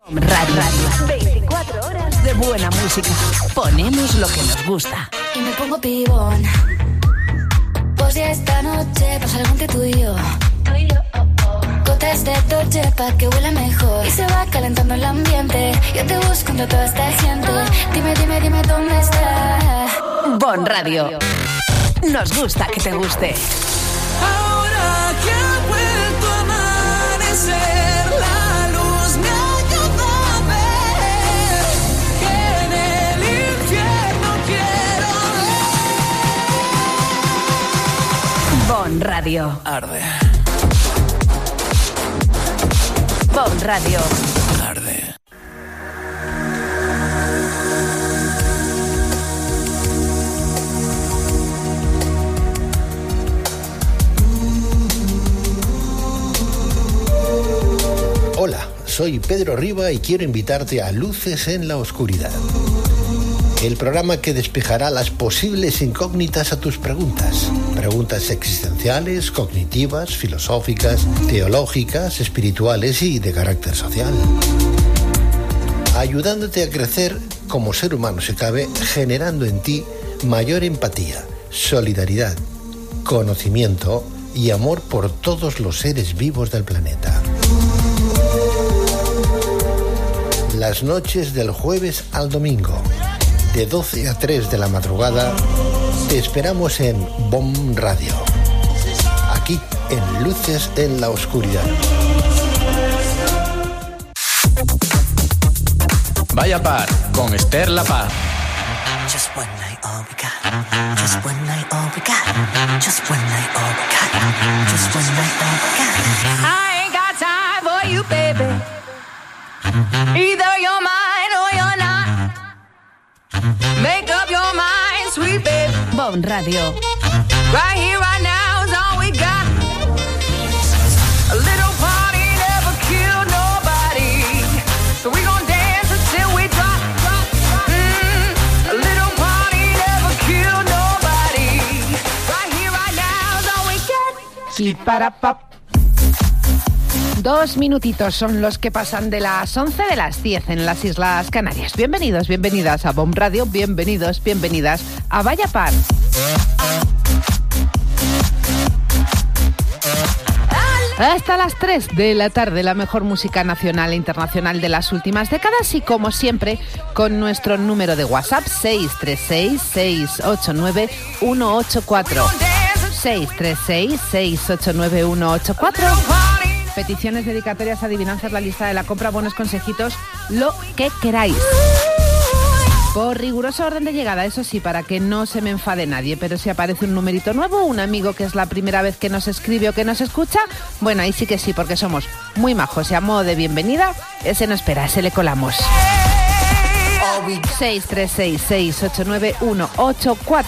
Radio. 24 horas de buena música. Ponemos lo que nos gusta. Y me pongo pibón. Pues ya esta noche pasa algo entre tú y yo. Gotas de Dolce pa' que huela mejor. Y se va calentando el ambiente. Yo te busco entre toda esta gente. Dime dónde está. Bon Radio. Nos gusta que te guste. Ahora que ha vuelto a amanecer, la luz me ayuda a ver que en el infierno quiero ver. Bon Radio. Arde. Bon Radio. Arde. Hola, soy Pedro Riba y quiero invitarte a Luces en la Oscuridad. El programa que despejará las posibles incógnitas a tus preguntas. Preguntas existenciales, cognitivas, filosóficas, teológicas, espirituales y de carácter social. Ayudándote a crecer como ser humano si cabe, generando en ti mayor empatía, solidaridad, conocimiento y amor por todos los seres vivos del planeta. Las noches del jueves al domingo, de 12 a 3 de la madrugada, te esperamos en Bon Radio, aquí en Luces en la Oscuridad. Vaya Par, con Esther La Paz. Just one night, all we got. Just one night, all we got. Just one night, all we got. Just one night, all we got. I ain't got time for you, baby. Either you're mine or you're not. Make up your mind, sweet baby. Bon Radio. Right here, right now is all we got. A little party never killed nobody. So we gon' dance until we drop. A little party never killed nobody. Right here, right now is all we got. Y para pap. 2 minutitos son los que pasan de las 11 de las 10 en las Islas Canarias. Bienvenidos, bienvenidas a Bon Radio, bienvenidos, bienvenidas a Vaya Par. Hasta las 3 de la tarde, la mejor música nacional e internacional de las últimas décadas y como siempre con nuestro número de WhatsApp 636-689-184. 636-689-184. Peticiones, dedicatorias, adivinanzas, la lista de la compra, buenos consejitos, lo que queráis. Por riguroso orden de llegada, eso sí, para que no se me enfade nadie, pero si aparece un numerito nuevo, un amigo que es la primera vez que nos escribe o que nos escucha, bueno, ahí sí que sí, porque somos muy majos y a modo de bienvenida, ese no espera, ese le colamos. 636-689-184.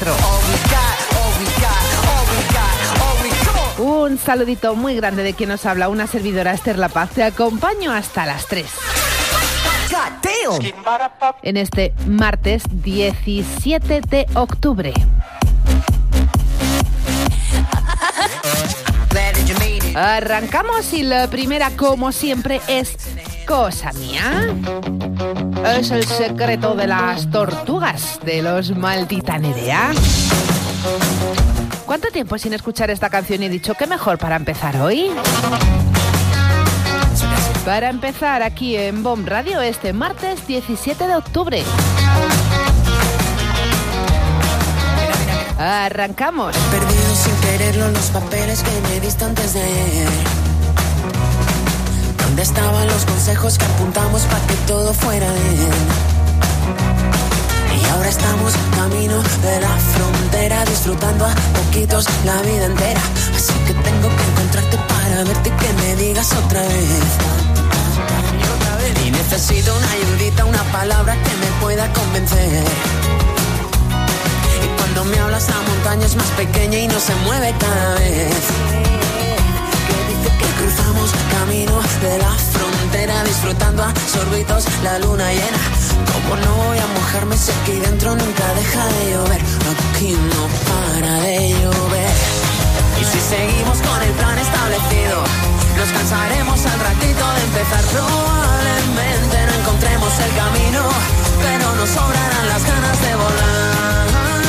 Un saludito muy grande de quien nos habla, una servidora Esther La Paz. Te acompaño hasta las 3. En este martes 17 de octubre. Arrancamos y la primera, como siempre, es cosa mía. Es el secreto de las tortugas de los Maldita Nerea. ¿Cuánto tiempo sin escuchar esta canción y he dicho qué mejor para empezar hoy? Para empezar aquí en Bon Radio este martes 17 de octubre. Arrancamos. He perdido sin quererlo los papeles que me diste antes de ayer. ¿Dónde estaban los consejos que apuntamos para que todo fuera bien? Y ahora estamos camino de la frontera, disfrutando a poquitos la vida entera. Así que tengo que encontrarte para verte y que me digas otra vez. Y necesito una ayudita, una palabra que me pueda convencer. Y cuando me hablas la montaña es más pequeña y no se mueve cada vez. Que dice que cruzamos camino de la frontera, disfrutando a sorbitos la luna llena. Como no voy a mojarme si aquí dentro nunca deja de llover. Aquí no para de llover. Y si seguimos con el plan establecido, nos cansaremos al ratito de empezar. Probablemente no sobrarán las ganas de volar.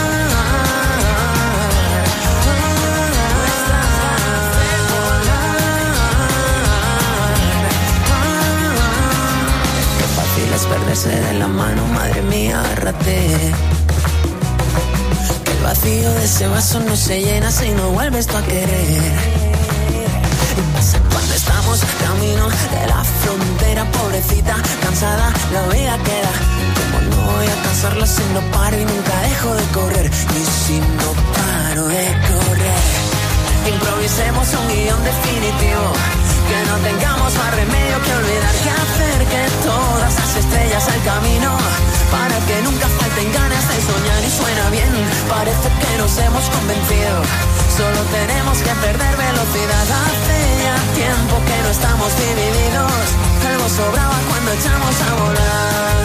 Qué fácil es perderse de la mano, madre mía, agárrate. Que el vacío de ese vaso no se llena si no vuelves tú a querer. Cuando estamos camino de la frontera, pobrecita, cansada, la vida queda. Como no voy a cansarla si no paro y nunca dejo de correr. Y si no paro de correr, improvisemos un guión definitivo. Que no tengamos más remedio que olvidar que acerque todas las estrellas al camino. Para que nunca falten ganas de soñar y suena bien. Parece que nos hemos convencido. Solo tenemos que perder velocidad. Hace ya tiempo que no estamos divididos. Algo sobraba cuando echamos a volar.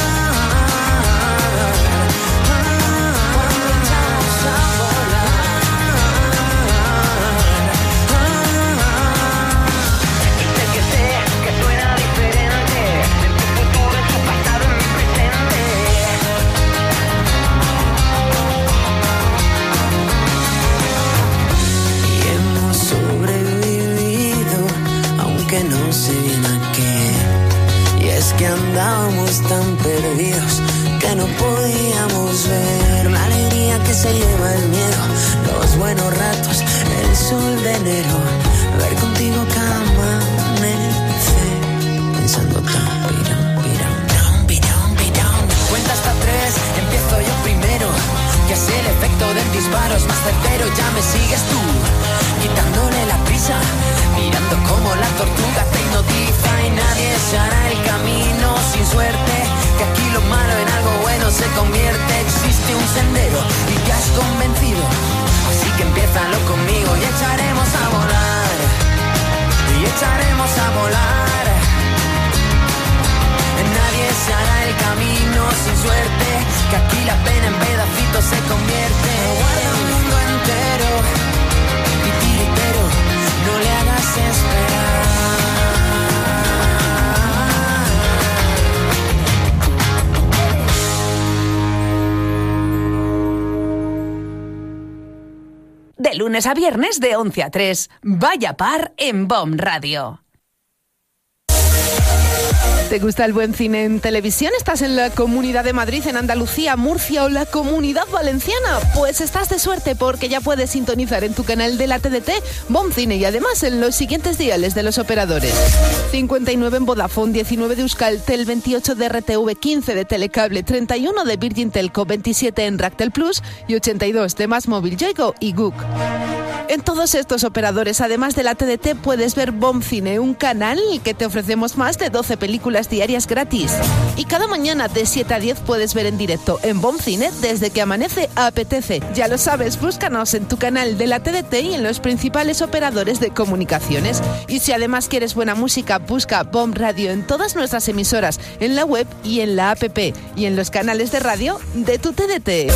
Cuando echamos a volar. Sé que suena diferente. En tu futuro, en tu pasado, en mi presente. Sobrevivido, aunque no sé bien a qué. Y es que andábamos tan perdidos que no podíamos ver la alegría que se lleva el miedo, los buenos ratos, el sol de enero, ver contigo cada amanecer, pensando tan cuenta hasta 3, empiezo yo primero. Que es el efecto del disparo, es más certero, ya me sigues tú, quitándole la prisa, mirando como la tortuga te hipnotiza y nadie se hará el camino sin suerte, que aquí lo malo en algo bueno se convierte, existe un sendero y te has convencido, así que empiézalo conmigo y echaremos a volar, y echaremos a volar. Nadie se hará el camino sin suerte, que aquí la pena en pedacitos se convierte en un mundo entero. Titiritero, no le hagas esperar. De lunes a viernes de 11 a 3, Vaya Par en BOM Radio. ¿Te gusta el buen cine en televisión? ¿Estás en la Comunidad de Madrid, en Andalucía, Murcia o la Comunidad Valenciana? Pues estás de suerte porque ya puedes sintonizar en tu canal de la TDT BOM Cine y además en los siguientes diales de los operadores. 59 en Vodafone, 19 de Euskaltel, 28 de RTV, 15 de Telecable, 31 de Virgin Telco, 27 en Ractel Plus y 82 de Más Móvil, Yoigo y Guk. En todos estos operadores, además de la TDT, puedes ver BOM Cine, un canal que te ofrecemos más de 12 películas diarias gratis. Y cada mañana de 7 a 10 puedes ver en directo en BOM Cine desde que amanece a apetece. Ya lo sabes, búscanos en tu canal de la TDT y en los principales operadores de comunicaciones. Y si además quieres buena música, busca BOM Radio en todas nuestras emisoras, en la web y en la app y en los canales de radio de tu TDT.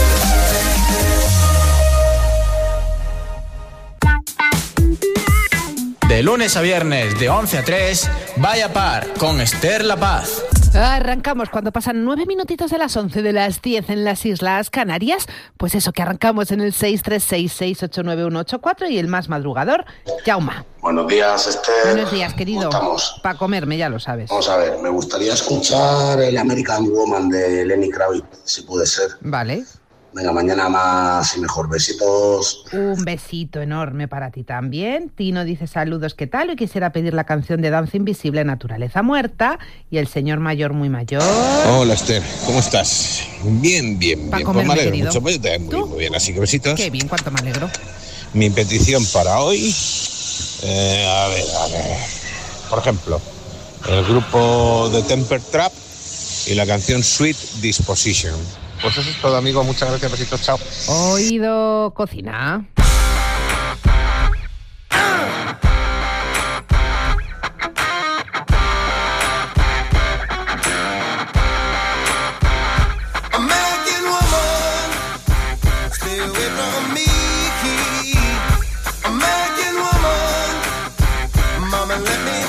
De lunes a viernes, de 11 a 3, Vaya Par, con Esther La Paz. Arrancamos cuando pasan 9 minutitos de las 11 de las 10 en las Islas Canarias. Pues eso, que arrancamos en el 636-689-184 y el más madrugador, Jauma. Buenos días, Esther. Buenos días, querido. ¿Cómo estamos? Para comerme, ya lo sabes. Vamos a ver, me gustaría escuchar el American Woman de Lenny Kravitz, si puede ser. Vale. Venga, mañana más y mejor. Besitos. Un besito enorme para ti también. Tino dice saludos, ¿qué tal? Hoy quisiera pedir la canción de Danza Invisible, Naturaleza Muerta, y el señor mayor muy mayor. Hola, Esther, ¿cómo estás? Bien, bien, bien. Comerme, pues me alegro querido. mucho, pues yo también muy bien, así que besitos. Qué bien, cuánto me alegro. Mi petición para hoy, a ver, por ejemplo, el grupo de Temper Trap y la canción Sweet Disposition. Pues eso es todo, amigo. Muchas gracias, besitos, chao. Oído cocina.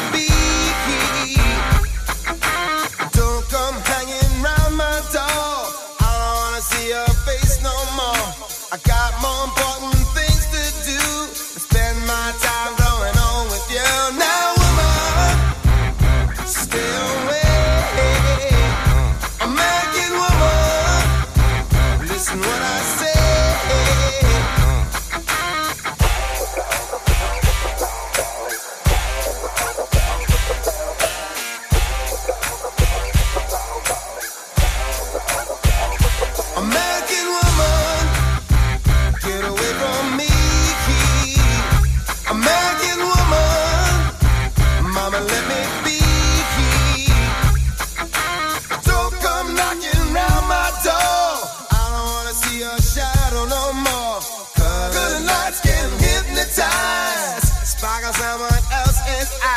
Don't come hanging round my door.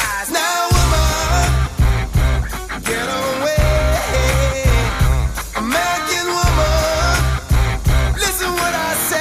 eyes. Now, woman, get away. American woman, listen what I say.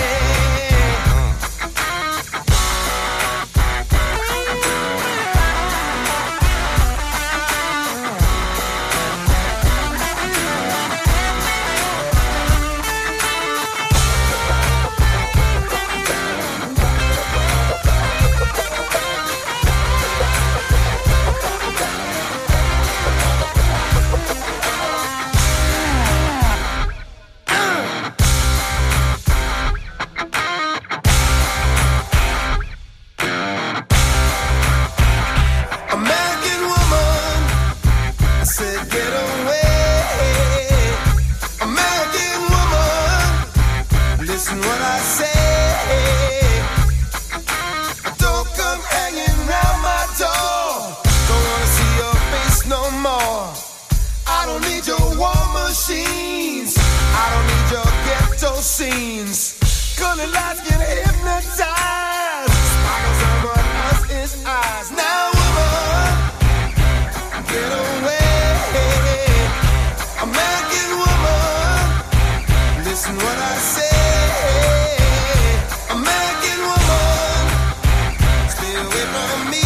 American woman, I said get away. American woman, listen what I say. Don't come hanging round my door. Don't wanna see your face no more. I don't need your war machines. I don't need your ghetto scenes. Colored lights can hypnotize. Sparkles on my husband's eyes. Now, woman, get away. American woman, listen what I say. American woman, stay away from me.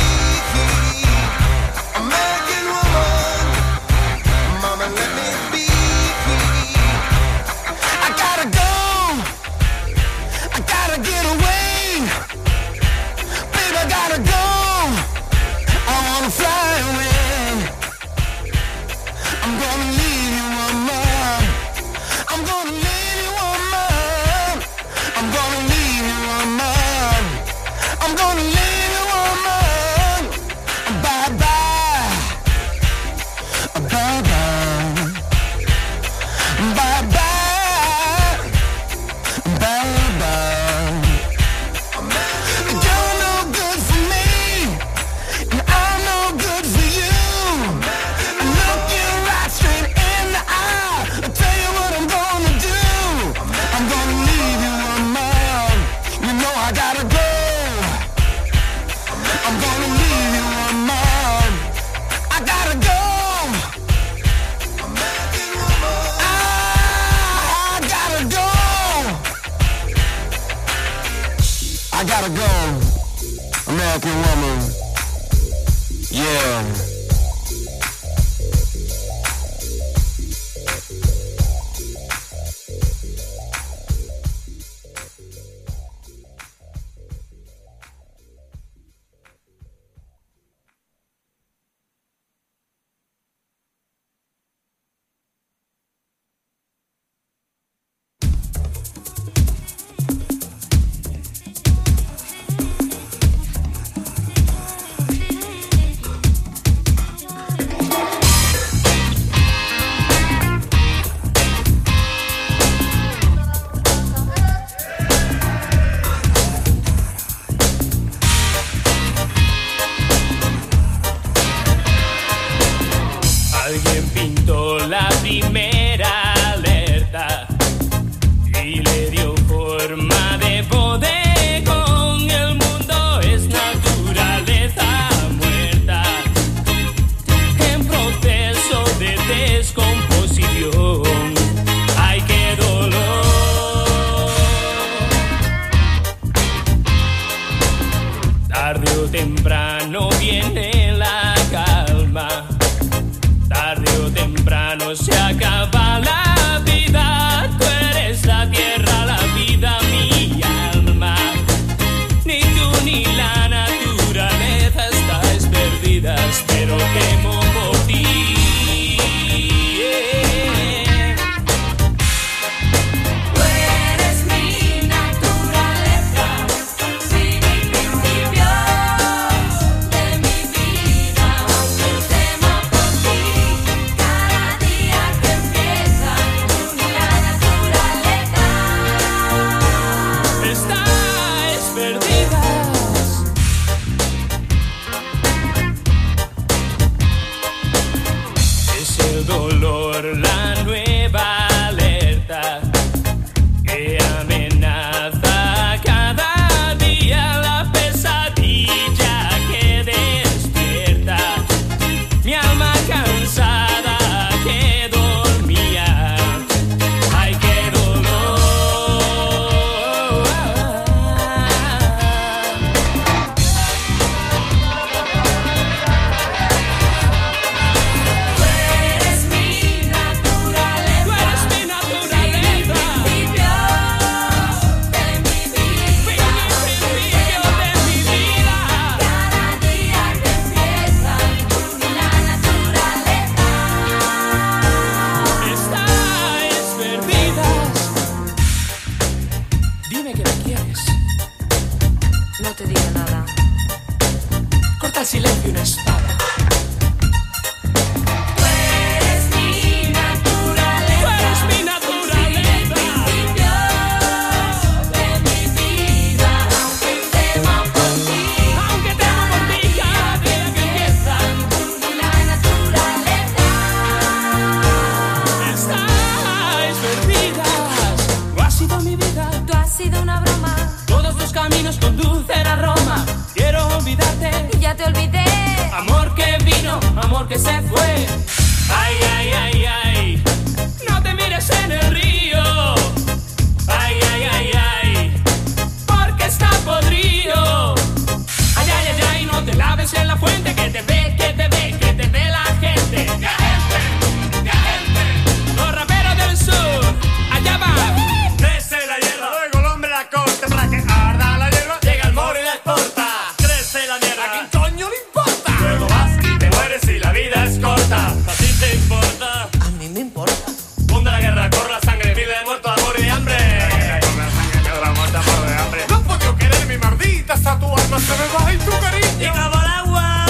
American woman, mama, let me be. I gotta go. I gotta get away. Baby, I gotta go. I wanna fly away. I'm gonna leave you, woman. I'm gonna leave you, woman. I'm gonna leave you, woman. I'm gonna leave you, woman. Bye-bye. Bye-bye. Bye-bye. Bye-bye. You're no good for me, and I'm no good for you. Look you right straight in the eye. I'll tell you what I'm gonna do. I'm gonna leave you alone. You know I gotta go. I'm gonna leave you alone. I gotta go. I gotta go. I gotta go, American woman. Yeah. Alguien pintó la primera alerta y le dio forma de bodegón. El mundo es naturaleza muerta en proceso de descomposición. ¡Ay, qué dolor! Tarde o temprano viene la calma. Tarde o temprano se acaba la vida. Tú eres la tierra, la vida, mi alma. Ni tú ni la naturaleza estáis perdidas, pero temo por ti. Tú eres mi naturaleza, sí, mi principio de mi vida. Temo por ti, cada día que empieza, tú ni la naturaleza Estáis perdidas. una espada. Tú eres mi naturaleza. Tú eres mi naturaleza. Principio de mi vida, aunque temo por ti. Aunque temo por ti cada día que empieza. La naturaleza. Estáis perdidas. Tú has sido mi vida. Tú has sido una broma. Todos los caminos conducen a Roma. Quiero olvidarte. Ya te olvidé. Amor que vino, amor que se fue. Ay, ay, ay, ay. No te mires en el río. Ay, ay, ay, ay. Porque está podrido. Ay, ay, ay, ay. No te laves en la fuente. Que te ve, que te ve, que te ve la gente. Ya gente, ya gente. Los raperos del sur. Allá va. Crece la hierba, luego el hombre la corta para que arda la hierba. Llega el moro y la exporta. Crece la mierda, ¿a quién coño le importa? Luego vas y te mueres y la vida es corta. ¿A ti te importa? A mí me importa. Funde la guerra, corre la sangre, vive de muerto, amor y hambre. Corre la sangre, vive de muerto, amor y hambre. No puedo querer mi maldita, hasta tu alma se me va y tu cariño. Y como el agua.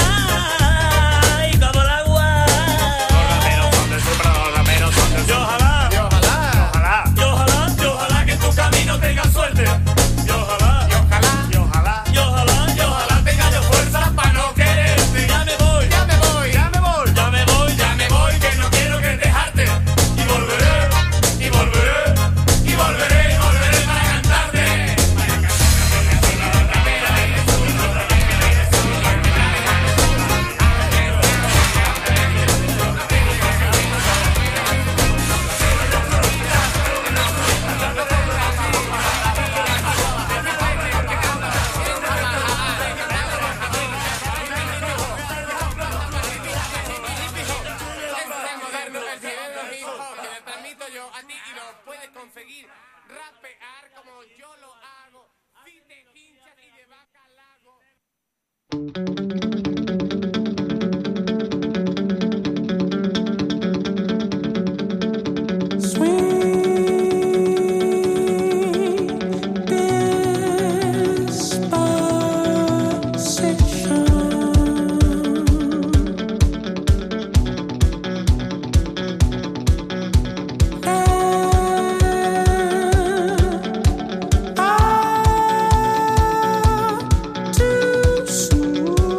Y como el agua. Los raperos son del sur, pero los raperos son del sur. Y ojalá. Y ojalá, ojalá. Y ojalá. Y ojalá que en tu camino tengas suerte. Y ojalá, y ojalá, y ojalá, Y ojalá. y ojalá tenga yo fuerza para no quererte. Ya me voy. Ya me voy, ya me voy, Ya me voy. ya me voy, que no quiero que dejarte. Y volveré, y volveré, y volveré, y volveré para cantarte. Too soon.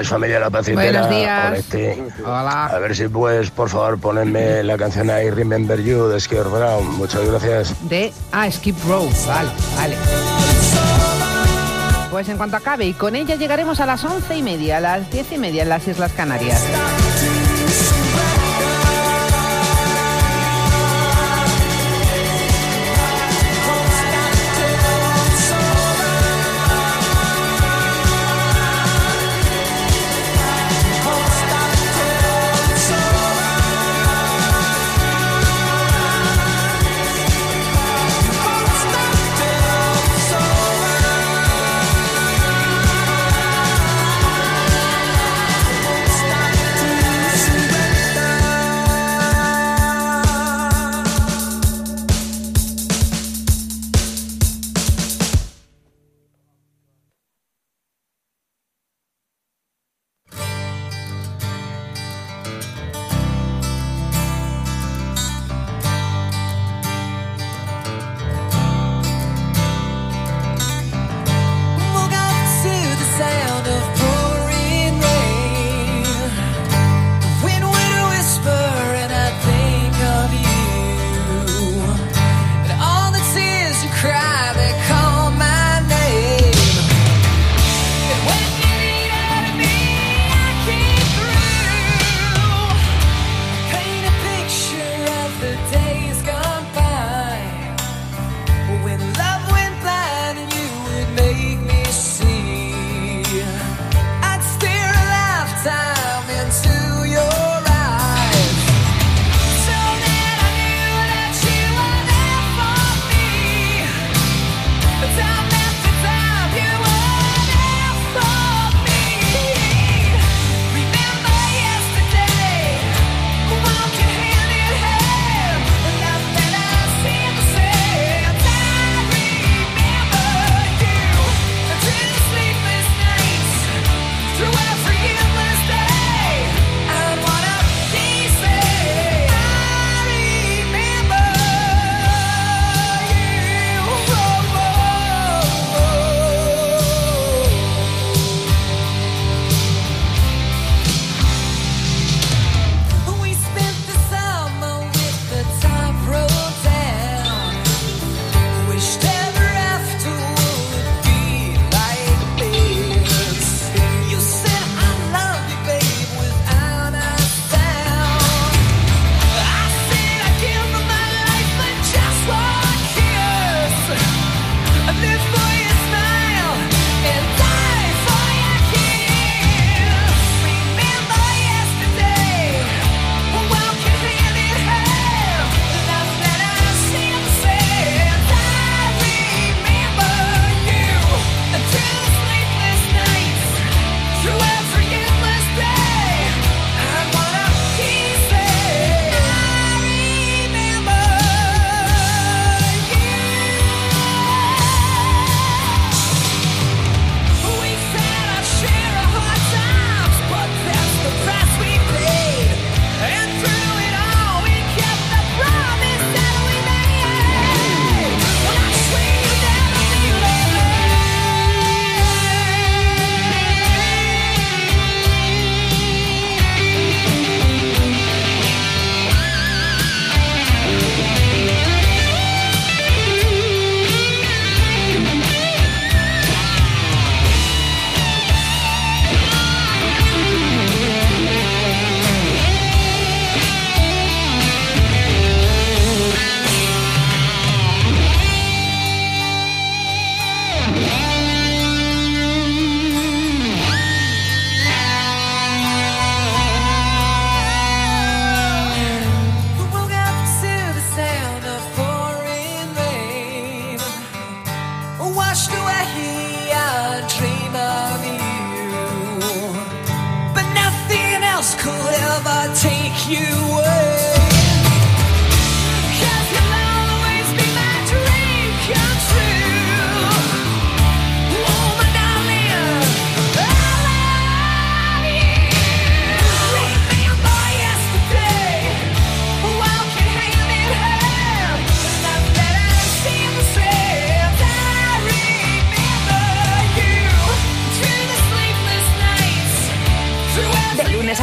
días, familia La Pacitera. Buenos días. Olete. Hola. A ver si puedes, por favor, ponerme la canción I Remember You de Skid Row. Muchas gracias. Skip Row. Vale. Pues en cuanto acabe, y con ella llegaremos a las 11:30, a las 10:30 en las Islas Canarias.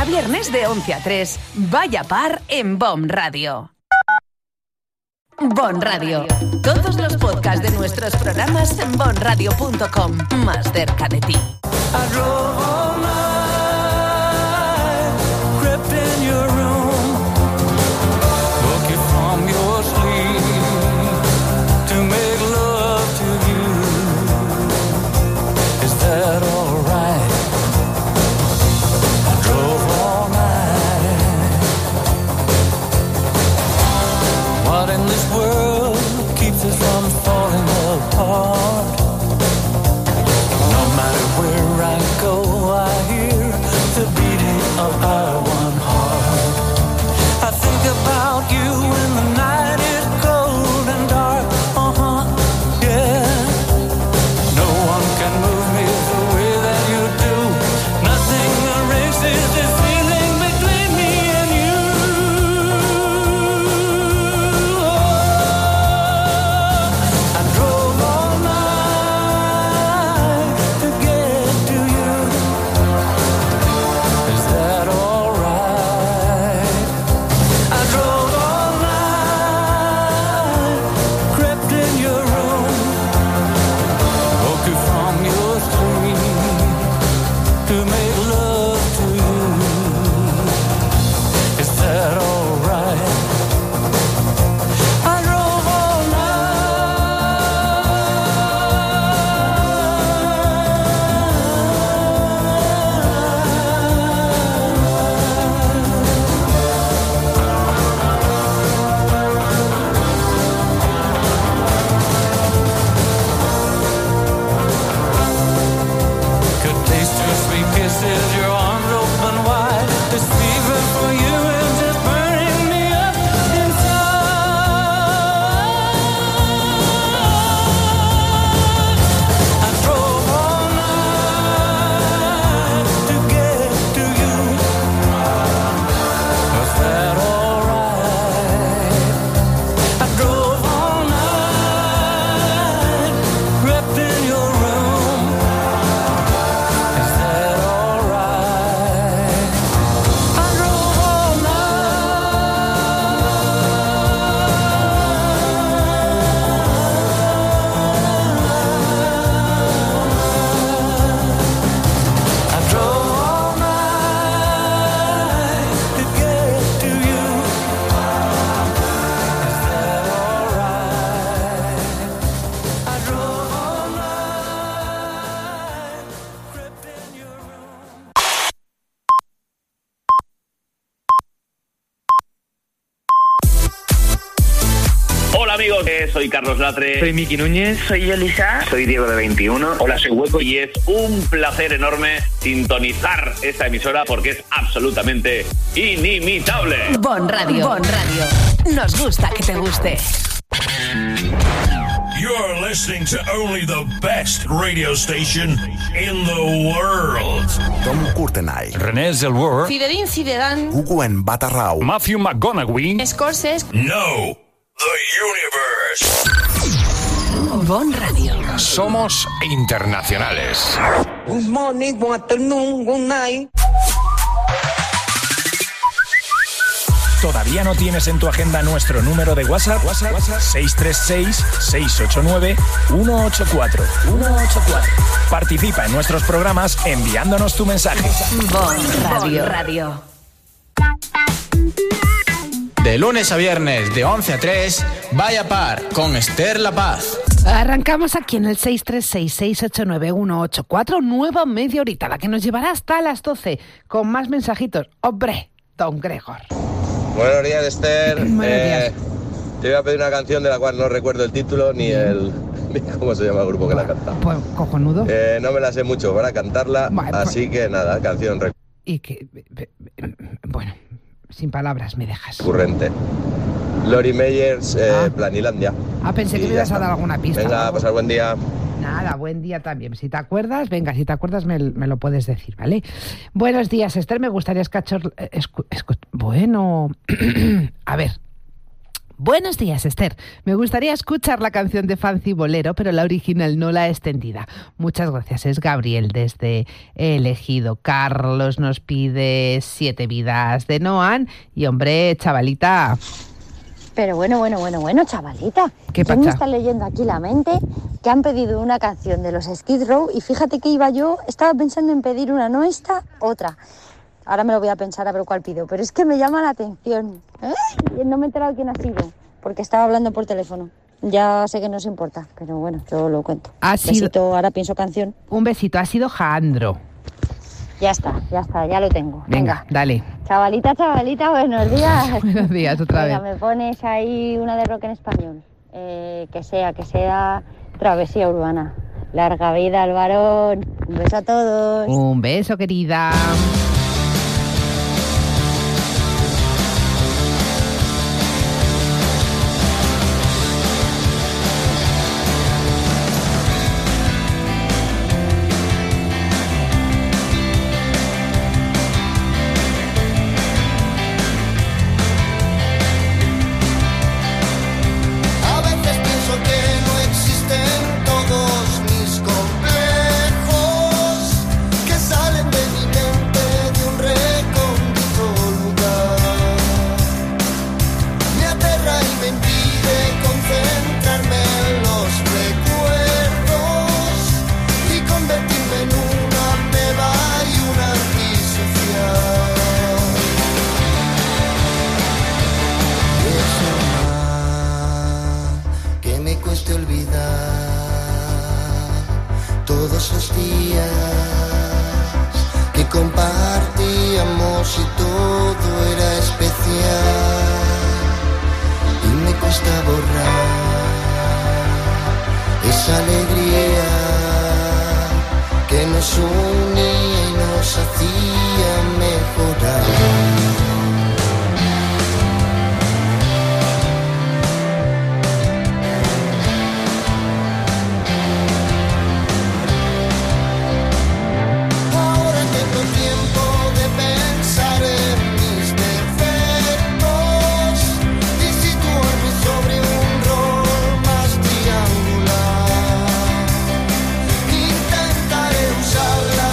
viernes de 11 a 3. Vaya Par en BOM Radio. BOM Radio. Todos los podcasts de nuestros programas en bomradio.com. Más cerca de ti. Hola amigos, soy Carlos Latre. Soy Miki Núñez. Soy Elisa. Soy Diego de 21. Hola, soy Hueco y es un placer enorme sintonizar esta emisora porque es absolutamente inimitable. BOM Radio. BOM Radio. Nos gusta que te guste. You're listening to only the best radio station in the world. Tom Courtenay, René Zellweger, Zinedine Zidane, Gwen Batarrau, Matthew McConaughey, Scorsese. No, the universe. BOM Radio. Somos internacionales. Good morning, good afternoon, good night. ¿Todavía no tienes en tu agenda nuestro número de WhatsApp? 636-689-184. Participa en nuestros programas enviándonos tu mensaje. BOM Radio. De lunes a viernes, de 11 a 3, Vaya Par con Esther La Paz. Arrancamos aquí en el 636-689-184, nueva media horita, la que nos llevará hasta las 12, con más mensajitos. ¡Hombre, don Gregor! Buenos días, Esther. Buenos días. Te voy a pedir una canción de la cual no recuerdo el título ni cómo se llama el grupo que la canta. Pues cojonudo. No me la sé mucho para cantarla, Bueno, así que nada, canción Y que... Bueno, sin palabras me dejas. recurrente. Lori Meyers, Planilandia. Pensé que me ibas a dar alguna pista. Venga, pasar buen día. Nada, buen día también. Si te acuerdas, venga, si te acuerdas me lo puedes decir, ¿vale? Buenos días, Esther, me gustaría Bueno, a ver. Buenos días, Esther. Me gustaría escuchar la canción de Fancy Bolero, pero la original, no la extendida. Muchas gracias. Es Gabriel desde Elegido. Carlos nos pide 7 vidas de Noan. Y hombre, chavalita. Pero bueno, chavalita. ¿Qué ¿Quién me pasa? está leyendo aquí la mente? Que han pedido una canción de los Skid Row y fíjate que estaba pensando en pedir una, no esta, otra. Ahora me lo voy a pensar a ver cuál pido, pero es que me llama la atención. Y no me he enterado quién ha sido, porque estaba hablando por teléfono. Ya sé que no os importa, pero bueno, yo lo cuento. Besito, ahora pienso canción. Un besito, ha sido Jandro. Ya está, ya lo tengo. Venga, dale. Chavalita, buenos días. Buenos días, otra Venga, vez. me pones ahí una de rock en español. Que sea Travesía Urbana. Larga vida al varón. Un beso a todos. Un beso, querida. A veces pienso que no existen todos mis complejos, que salen de mi mente de un recóndito lugar. Me aterra y me impide concentrarme en los recuerdos y convertirme en una ameba y un antisocial. Eso que me cueste olvidar todos los días que compartíamos y todo era especial, y me cuesta borrar esa alegría que nos unía y nos hacía mejorar. Ahora tengo tiempo de pensar en mis defectos y situarme sobre un rol más triangular. Intentaré usar la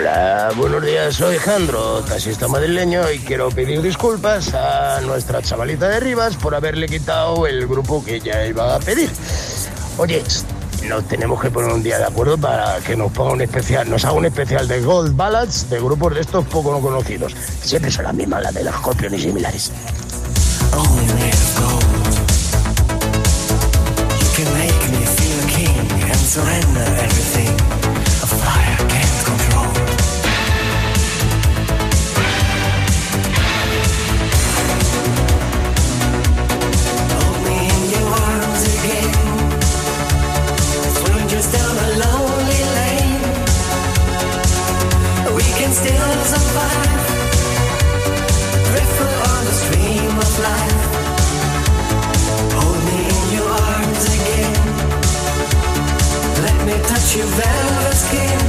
Hola, buenos días, soy Jandro, taxista madrileño, y quiero pedir disculpas a nuestra chavalita de Rivas por haberle quitado el grupo que ella iba a pedir. Oye, nos tenemos que poner un día de acuerdo para que nos haga un especial de Gold Ballads de grupos de estos poco no conocidos. Siempre son las mismas, las de los Scorpions y similares. You can make me feel a king and surrender everything. A fire can't control. Hold me in your arms again. Strangers down a lonely lane. We can still survive. Driftful on the stream of life. Hold me in your arms again. Let me touch your velvet skin.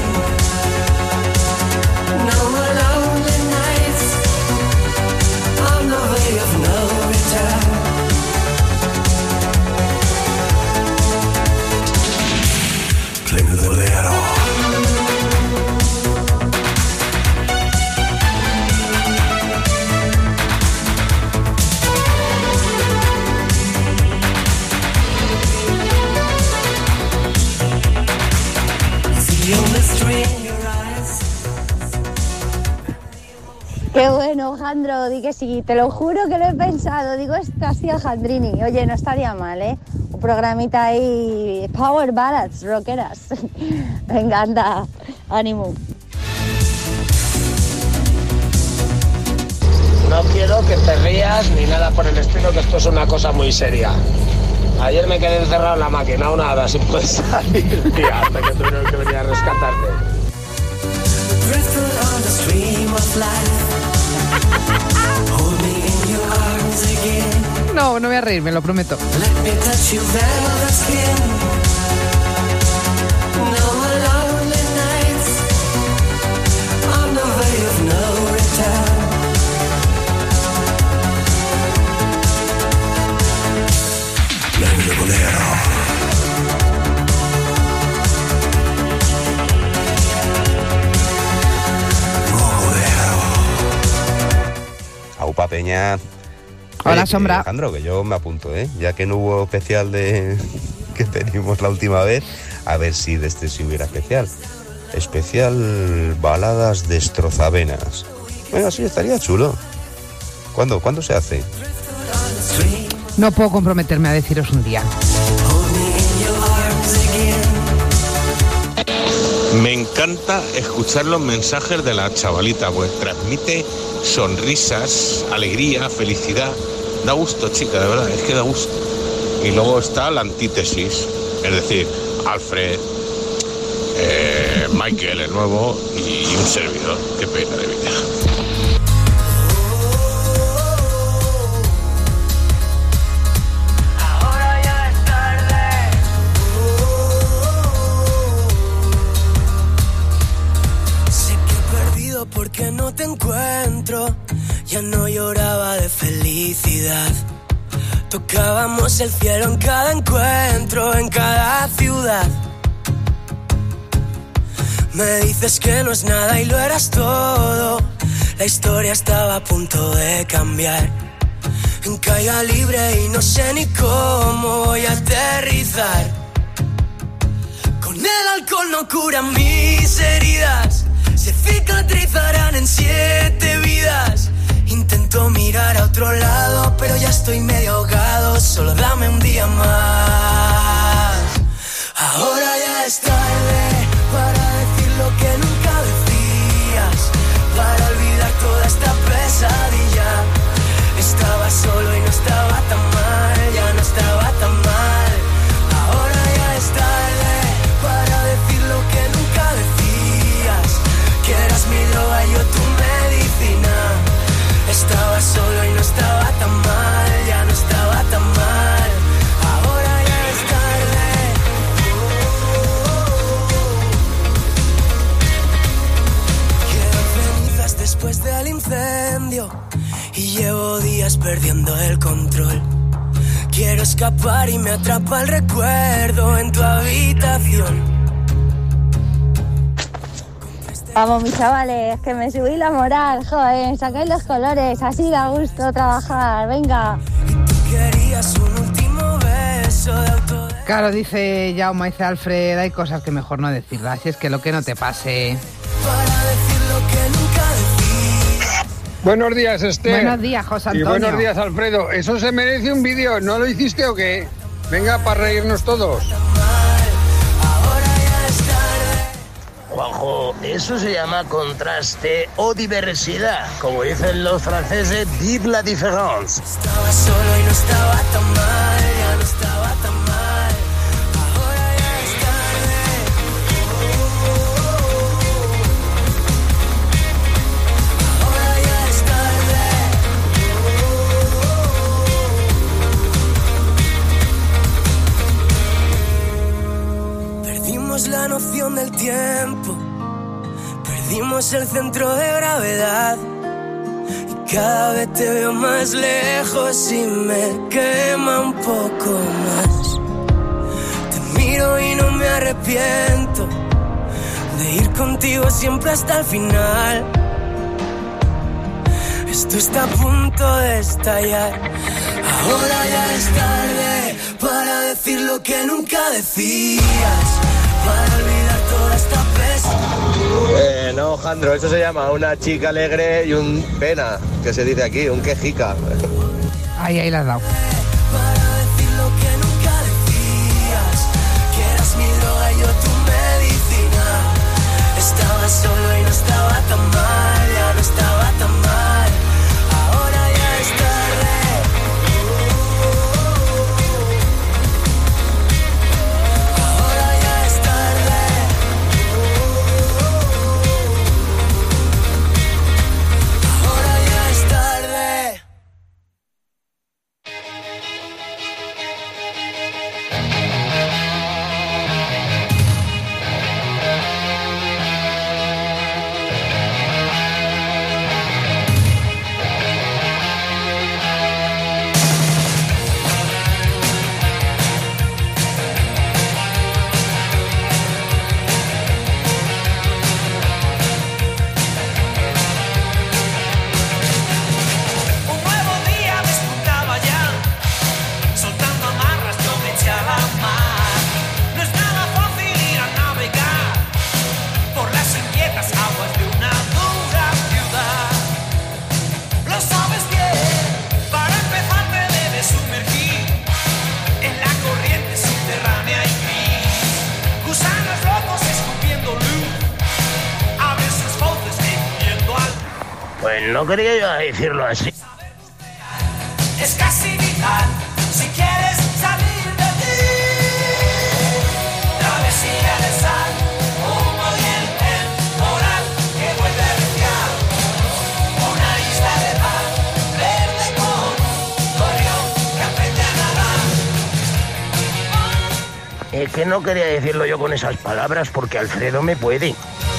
No more lonely nights on the way of no return. Cling to the bolero. Qué bueno, Jandro, di que sí, te lo juro que lo he pensado, digo, este ha sido Jandrini. Oye, no estaría mal, ¿eh? Un programita ahí, Power Ballads, rockeras. Venga, anda, ánimo. No quiero que te rías ni nada por el estilo, que esto es una cosa muy seria. Ayer me quedé encerrado en la máquina una hora sin poder salir, tía, hasta que tuvieron que venir a rescatarte. No, no voy a reír, me lo prometo. Aupa Peña. Hola, Sombra. Alejandro, que yo me apunto, ¿eh? Ya que no hubo especial de que pedimos la última vez, a ver si de este sí hubiera especial. Especial baladas destrozavenas. Bueno, sí, estaría chulo. ¿Cuándo se hace? No puedo comprometerme a deciros un día. Me encanta escuchar los mensajes de la chavalita, pues transmite sonrisas, alegría, felicidad. Da gusto, chica, de verdad, es que da gusto. Y luego está la antítesis, es decir, Alfred, Michael, el nuevo, y un servidor. Qué pena de vida. Porque no te encuentro, ya no lloraba de felicidad. Tocábamos el cielo en cada encuentro, en cada ciudad. Me dices que no es nada y lo eras todo. La historia estaba a punto de cambiar. En caída libre y no sé ni cómo voy a aterrizar. Con el alcohol no curan mis heridas, se cicatrizarán en 7 vidas. Intento mirar a otro lado, pero ya estoy medio ahogado. Solo dame un día más. Ahora ya es tarde para decir lo que nunca decías, para olvidar toda esta pesadilla. Estaba solo y no estaba tan mal, ya no estaba tan mal. Ahora ya es tarde para decir lo que nunca decías, que eras mi droga y yo tu medicina. Estaba solo y no estaba tan mal, ya no estaba tan mal. Ahora ya es tarde. Quedan cenizas después del incendio y llevo días perdiendo el control. Quiero escapar y me atrapa el recuerdo en tu habitación. Vamos, mis chavales, que me subí la moral, joder, sacáis los colores, así da gusto trabajar, venga. Querías un último beso de auto. Claro, dice Jaume, dice Alfred, hay cosas que mejor no decirlas, si es que lo que no te pase. Para decir lo que nunca decía. Buenos días, Esther. Buenos días, José Antonio. Y buenos días, Alfredo. Eso se merece un vídeo, ¿no lo hiciste o qué? Venga, para reírnos todos. Juanjo, eso se llama contraste o diversidad. Como dicen los franceses, vive la différence. Estaba solo y no estaba tan mal, ya no estaba tan mal. Ahora ya es tarde. Ahora ya es tarde. Perdimos la noción del tiempo. Perdimos el centro de gravedad. Cada vez te veo más lejos y me quema un poco más. Te miro y no me arrepiento de ir contigo siempre hasta el final. Esto está a punto de estallar. Ahora ya es tarde para decir lo que nunca decías, para olvidar toda esta pesa. No, Jandro, eso se llama una chica alegre y un pena, que se dice aquí, un quejica. Ahí la has dado. Para decir lo que nunca decías, que eras mi droga y yo tu medicina. Estaba solo y no estaba tan mal, ya no estaba tan mal. Ahora ya es tarde. Ahora ya es tarde. Ahora ya es tarde. Un nuevo día despuntaba ya, soltando amarras yo me eché a la mar. No es nada fácil ir a navegar por las inquietas aguas de una dura ciudad. Lo sabes bien, para empezar te debes sumergir en la corriente subterránea y gris. Gusanos locos escupiendo luz, abren sus fauces enviando al... Pues no quería yo decirlo así. Es casi vital si quieres salir de ti. Travesía de sal, humo y el temporal que vuelve a reciar. Una isla de paz, verde como un gorrión que aprende a nadar. Es que no quería decirlo yo con esas palabras porque Alfredo me puede.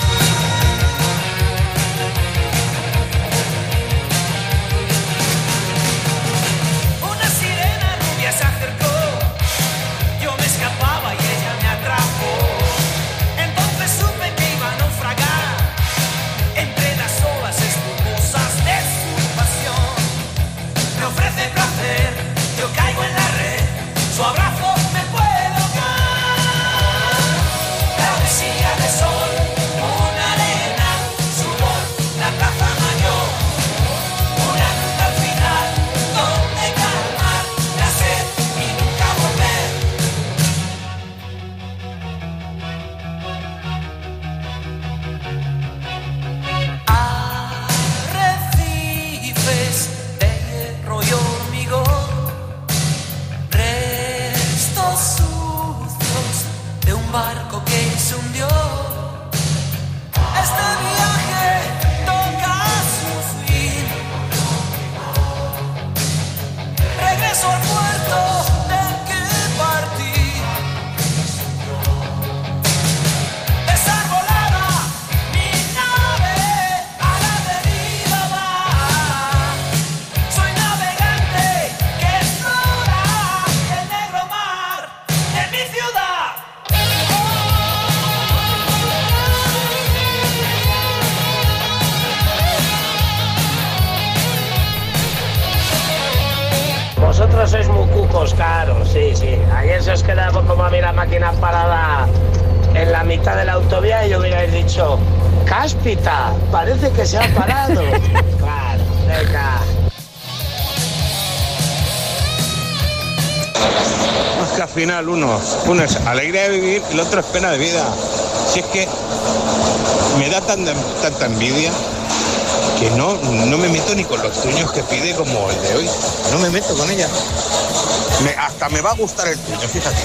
Una sirena rubia se acercó, yo me escapaba y ella me atrapó. Entonces supe que iba a naufragar entre las olas espumosas de su pasión. Me ofrece placer, yo caigo en la red, su abrazo me puede ahogar. Travesía de sol, una arena, sudor, la plaza mayor. Una ruta al final, donde calmar la sed y nunca volver. Arrecifes de hierro y hormigón, restos sucios de un barco que se hundió. Este viaje toca su fin. Regreso al puerto del que partí. Desarbolada mi nave a la deriva va. Soy navegante que explora el negro mar de mi ciudad. Oh, vosotros sois muy cucos, claro, sí. Ayer se os quedaba como a mí la máquina parada en la mitad de la autovía y yo hubierais dicho, cáspita, parece que se ha parado. Claro, venga. Es que al final uno es alegría de vivir y el otro es pena de vida. Si es que me da tanta envidia que no me meto ni con los tuños que pide como el de hoy. No me meto con ella. Hasta me va a gustar el tuño, fíjate.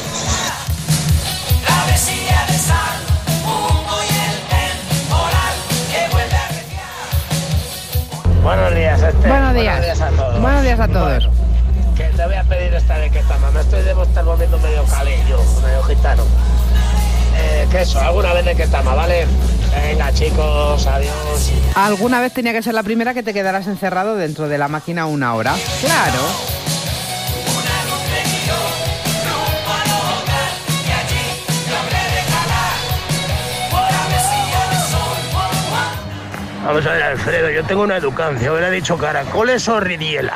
Travesía de sal, humo y el temporal que vuelve a arreciar. Buenos días, Buenos días. a todos. Buenos días a todos. Bueno, que te voy a pedir esta de que tama. Me debo estar volviendo medio calillo, medio gitano. Que eso, alguna vez de que tama, ¿vale? Venga, chicos, adiós. Alguna vez tenía que ser la primera que te quedaras encerrado dentro de la máquina 1 hora. Claro. Vamos a ver, Alfredo, yo tengo una educancia. Hubiera dicho caracoles o ridiela.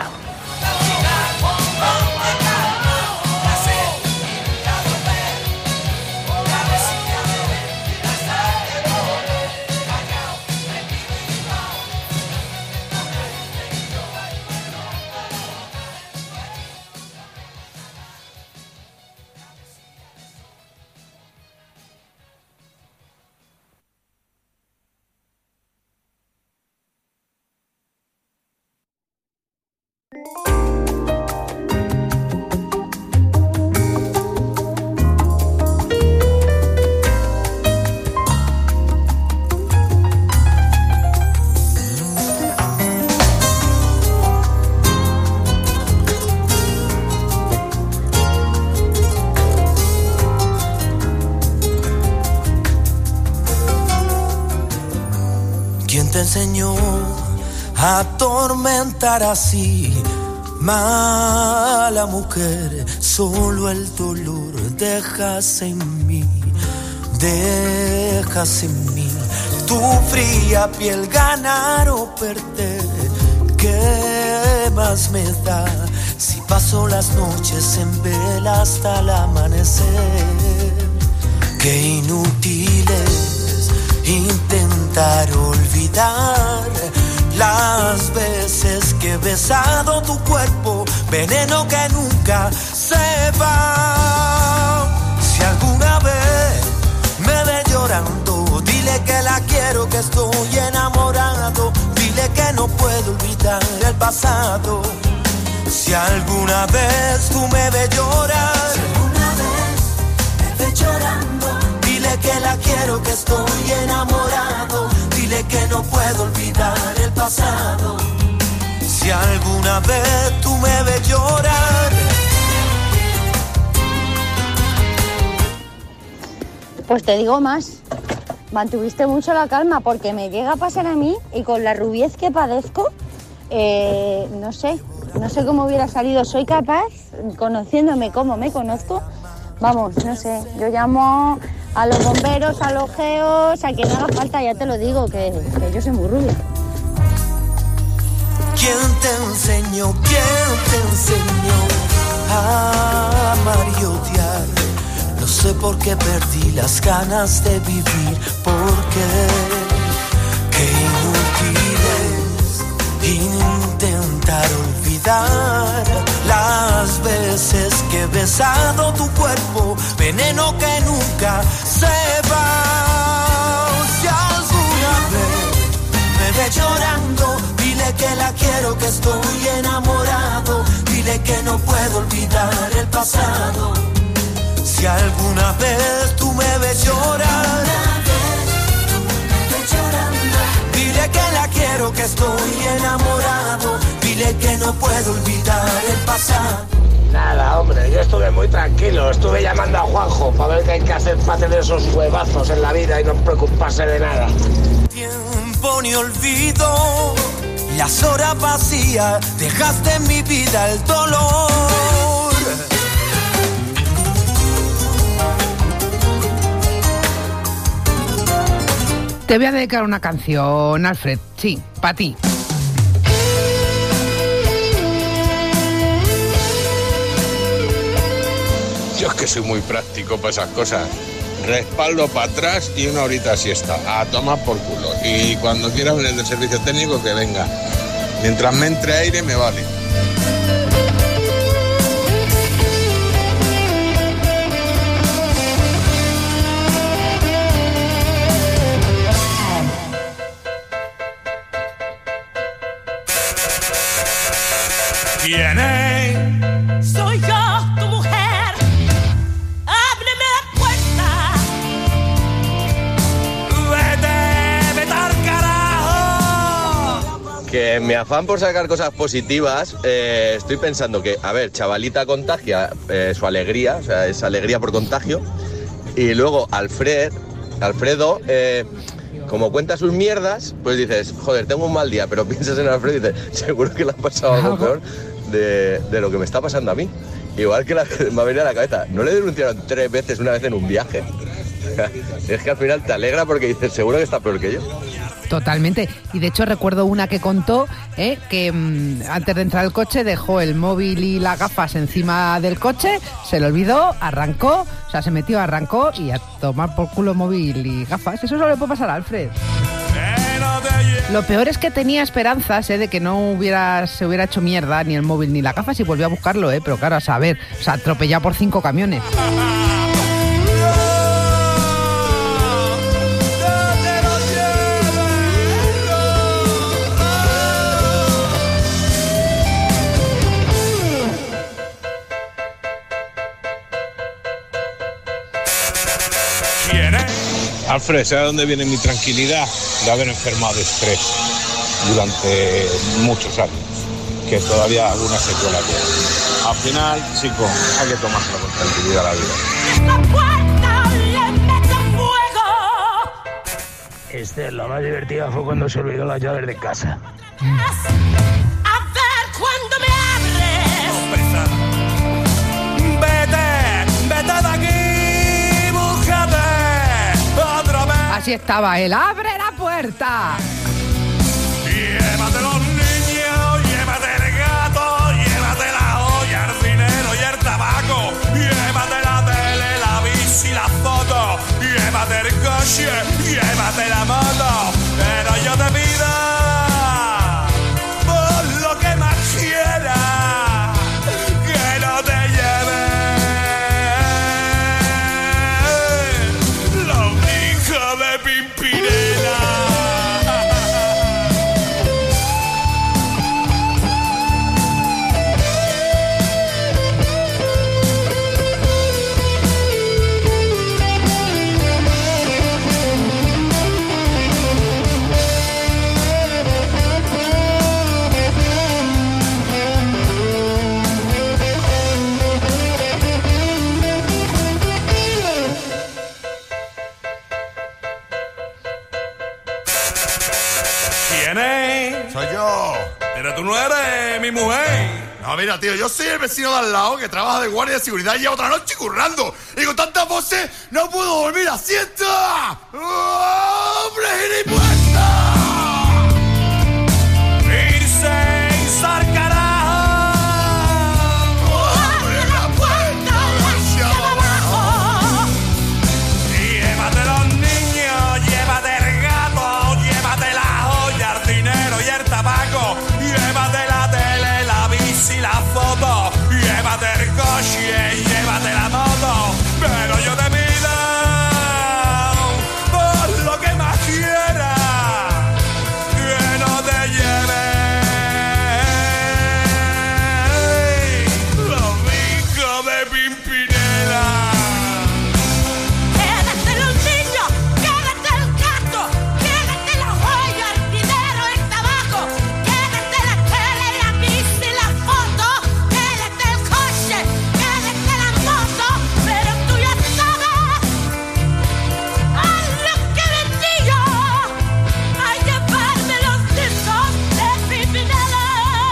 ¿Quién te enseñó a atormentar así? Mala mujer, solo el dolor dejas en mí, tu fría piel ganar o perder. ¿Qué más me da si paso las noches en vela hasta el amanecer? Qué inútil es intentar olvidar las veces que he besado tu cuerpo, veneno que nunca se va. Si alguna vez me ve llorando, dile que la quiero, que estoy enamorado. Dile que no puedo olvidar el pasado. Si alguna vez tú me ves llorar, si alguna vez me ves llorando, dile que la quiero, que estoy enamorado. Dile que no puedo olvidar el pasado. Si alguna vez tú me ves llorar. Pues te digo más, mantuviste mucho la calma, porque me llega a pasar a mí y con la rubiez que padezco, no sé cómo hubiera salido. Soy capaz, conociéndome como me conozco, vamos, no sé, yo llamo a los bomberos, a los geos, a quien haga falta, ya te lo digo, que yo soy muy rubia. ¿Quién te enseñó a amar y odiar? No sé por qué perdí las ganas de vivir, porque qué inútil es intentar olvidar las veces que he besado tu cuerpo, veneno que nunca se va. Si alguna vez me ve llorando, dile que la quiero, que estoy enamorado. Dile que no puedo olvidar el pasado. Si alguna vez tú me ves llorar, dile que la quiero, que estoy enamorado. Dile que no puedo olvidar el pasado. Nada, hombre, yo estuve muy tranquilo. Estuve llamando a Juanjo para ver qué hay que hacer para tener esos huevazos en la vida y no preocuparse de nada. Tiempo ni olvido, las horas vacías, dejaste en mi vida el dolor. Te voy a dedicar una canción, Alfred. Sí, para ti. Yo es que soy muy práctico para esas cosas. Respaldo para atrás y una horita siesta. A tomar por culo. Y cuando quiera venir del servicio técnico, que venga. Mientras me entre aire, me vale. ¿Quién es? Soy yo, tu mujer. Ábreme la puerta. Vete al carajo. Que en mi afán por sacar cosas positivas, estoy pensando que, a ver, chavalita contagia su alegría, o sea, es alegría por contagio. Y luego Alfredo, como cuenta sus mierdas, pues dices, joder, tengo un mal día, pero piensas en Alfredo y dices, seguro que le ha pasado algo peor de lo que me está pasando a mí. Igual que me ha venido a la cabeza, no le denunciaron 3 veces una vez en un viaje. Es que al final te alegra porque dices, seguro que está peor que yo. Totalmente. Y de hecho recuerdo una que contó que antes de entrar al coche dejó el móvil y las gafas encima del coche, se le olvidó, arrancó, o sea, se metió, arrancó y a tomar por culo móvil y gafas. Eso solo le puede pasar a Alfred. Lo peor es que tenía esperanzas de que no se hubiera hecho mierda ni el móvil ni las gafas y volvió a buscarlo, pero claro, a saber, o sea, atropellado por 5 camiones. Alfred, ¿sabes dónde viene mi tranquilidad? De haber enfermado de estrés durante muchos años, que todavía alguna secuela queda. Al final, chico, hay que tomárselo con tranquilidad la vida. Esther, la más divertida fue cuando se olvidó las llaves de casa. A ver cuándo me abres. Vete de aquí, búscate otra vez. Así estaba él, ¡abre la puerta! Llévate los niños, llévate el gato, llévate la olla, el dinero y el tabaco, llévate la tele, la bici, la foto, llévate el coche, llévate la moto, pero yo te pido por lo que más quieras, que no te lleves los hijos de Pimpinela. ¿Quién es? Soy yo. Pero tú no eres mi mujer. No, mira, tío, yo soy el vecino de al lado que trabaja de guardia de seguridad y lleva otra noche currando. Y con tantas voces no puedo dormir a siesta. ¡Hombre, gilipuesta! Irse y al carajo. ¡Abre la puerta hacia abajo! Llévate los niños, llévate el gato, llévate la joya, el dinero y el tabaco, llévate la tele, la bici, la foto, llévate el coche, llévate la moto, pero yo te pido por lo que más quieras, que no te lleves los hijos de Pimpinela. ¡Quédate los niños! ¡Quédate el gato! ¡Quédate la joya, el dinero, el tabaco! ¡Quédate la tele, la bici, la foto! ¡Quédate el coche! ¡Quédate la moto! Pero tú ya sabes a lo que vendí yo, a llevarme los discos de Pimpinela.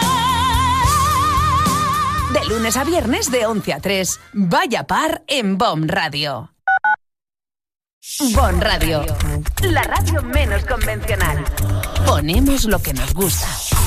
De lunes a viernes de 11 a 3, Vaya Par en BOM Radio. BOM Radio, la radio menos convencional. Ponemos lo que nos gusta.